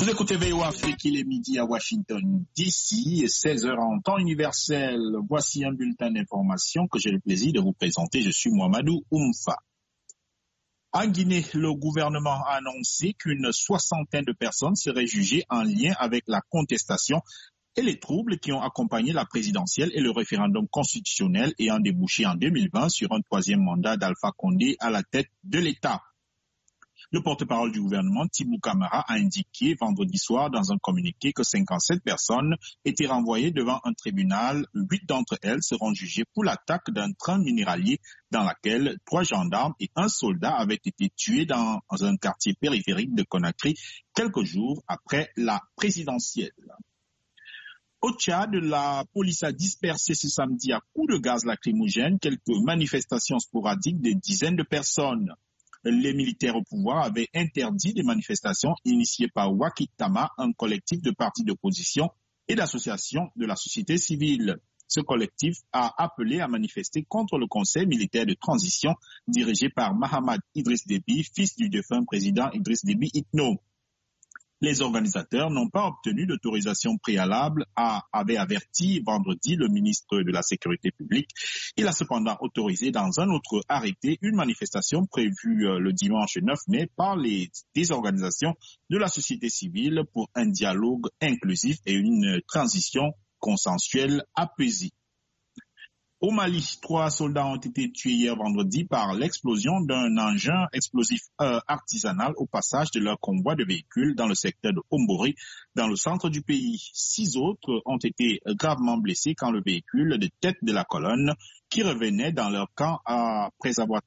Vous écoutez VOA Afrique, il est midi à Washington DC, 16h en temps universel. Voici un bulletin d'information que j'ai le plaisir de vous présenter. Je suis Mohamedou Oumfa. En Guinée, le gouvernement a annoncé qu'une soixantaine de personnes seraient jugées en lien avec la contestation et les troubles qui ont accompagné la présidentielle et le référendum constitutionnel ayant débouché en 2020 sur un troisième mandat d'Alpha Condé à la tête de l'État. Le porte-parole du gouvernement, Tibou Camara, a indiqué vendredi soir dans un communiqué que 57 personnes étaient renvoyées devant un tribunal. 8 d'entre elles seront jugées pour l'attaque d'un train minéralier dans laquelle 3 gendarmes et un soldat avaient été tués dans un quartier périphérique de Conakry quelques jours après la présidentielle. Au Tchad, la police a dispersé ce samedi à coups de gaz lacrymogène quelques manifestations sporadiques de dizaines de personnes. Les militaires au pouvoir avaient interdit des manifestations initiées par Wakitama, un collectif de partis d'opposition et d'associations de la société civile. Ce collectif a appelé à manifester contre le conseil militaire de transition dirigé par Mahamad Idriss Déby, fils du défunt président Idriss Déby Itno. Les organisateurs n'ont pas obtenu d'autorisation préalable, avait averti vendredi le ministre de la Sécurité publique. Il a cependant autorisé dans un autre arrêté une manifestation prévue le dimanche 9 mai par des organisations de la société civile pour un dialogue inclusif et une transition consensuelle apaisée. Au Mali, 3 soldats ont été tués hier vendredi par l'explosion d'un engin explosif artisanal au passage de leur convoi de véhicules dans le secteur de Ombori, dans le centre du pays. 6 autres ont été gravement blessés quand le véhicule de tête de la colonne, qui revenait dans leur camp après avoir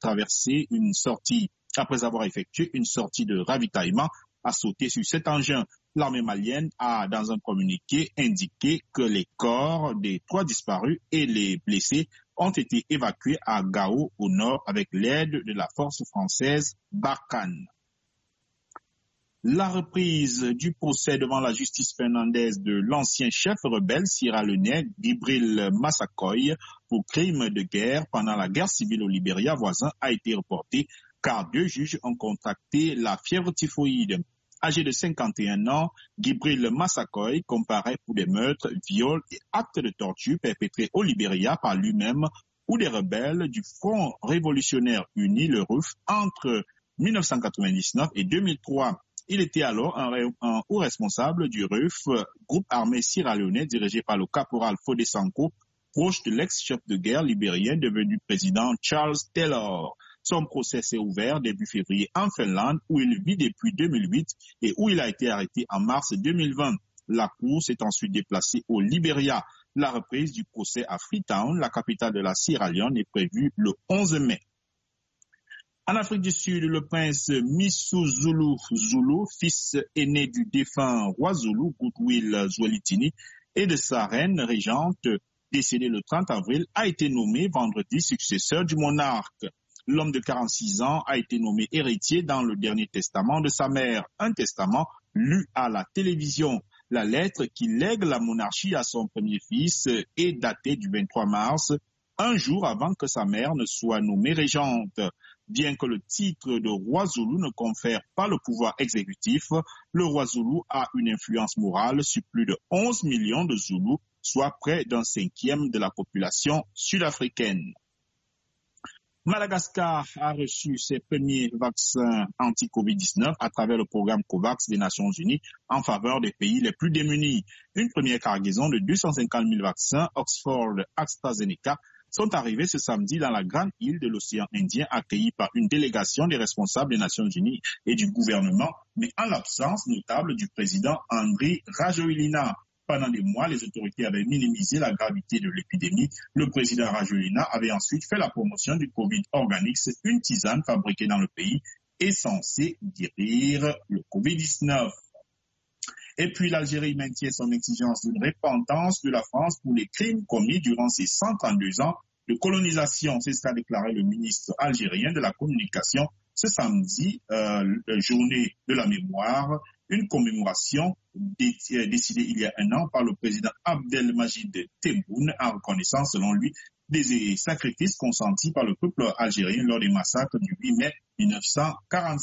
effectué une sortie de ravitaillement, a sauté sur cet engin. L'armée malienne a, dans un communiqué, indiqué que les corps des 3 disparus et les blessés ont été évacués à Gao, au nord, avec l'aide de la force française Barkhane. La reprise du procès devant la justice finlandaise de l'ancien chef rebelle sierra-léonais Gibril Massakoy pour crimes de guerre pendant la guerre civile au Libéria voisin a été reportée car 2 juges ont contracté la fièvre typhoïde. Âgé de 51 ans, Gibril Massakoy comparaît pour des meurtres, viols et actes de torture perpétrés au Libéria par lui-même ou des rebelles du Front révolutionnaire uni, le RUF, entre 1999 et 2003. Il était alors un haut responsable du RUF, groupe armé sierra-léonais dirigé par le caporal Fodé Sanko, proche de l'ex-chef de guerre libérien devenu président Charles Taylor. Son procès s'est ouvert début février en Finlande, où il vit depuis 2008 et où il a été arrêté en mars 2020. La cour s'est ensuite déplacée au Libéria. La reprise du procès à Freetown, la capitale de la Sierra Leone, est prévue le 11 mai. En Afrique du Sud, le prince Misuzulu Zulu, fils aîné du défunt roi Zulu, Goodwill Zwelithini, et de sa reine régente, décédée le 30 avril, a été nommé vendredi successeur du monarque. L'homme de 46 ans a été nommé héritier dans le dernier testament de sa mère, un testament lu à la télévision. La lettre qui lègue la monarchie à son premier fils est datée du 23 mars, un jour avant que sa mère ne soit nommée régente. Bien que le titre de roi Zoulou ne confère pas le pouvoir exécutif, le roi Zoulou a une influence morale sur plus de 11 millions de Zoulous, soit près d'un 5e de la population sud-africaine. Madagascar a reçu ses premiers vaccins anti-Covid-19 à travers le programme COVAX des Nations Unies en faveur des pays les plus démunis. Une première cargaison de 250 000 vaccins Oxford-AstraZeneca sont arrivés ce samedi dans la grande île de l'océan Indien, accueillis par une délégation des responsables des Nations Unies et du gouvernement, mais en l'absence notable du président Andry Rajoelina. Pendant des mois, les autorités avaient minimisé la gravité de l'épidémie. Le président Rajoelina avait ensuite fait la promotion du Covid Organics, une tisane fabriquée dans le pays et censée guérir le Covid-19. Et puis l'Algérie maintient son exigence d'une repentance de la France pour les crimes commis durant ses 132 ans de colonisation. C'est ce qu'a déclaré le ministre algérien de la Communication ce samedi, journée de la mémoire, une commémoration décidée il y a un an par le président Abdelmajid Tebboune en reconnaissance, selon lui, des sacrifices consentis par le peuple algérien lors des massacres du 8 mai 1945.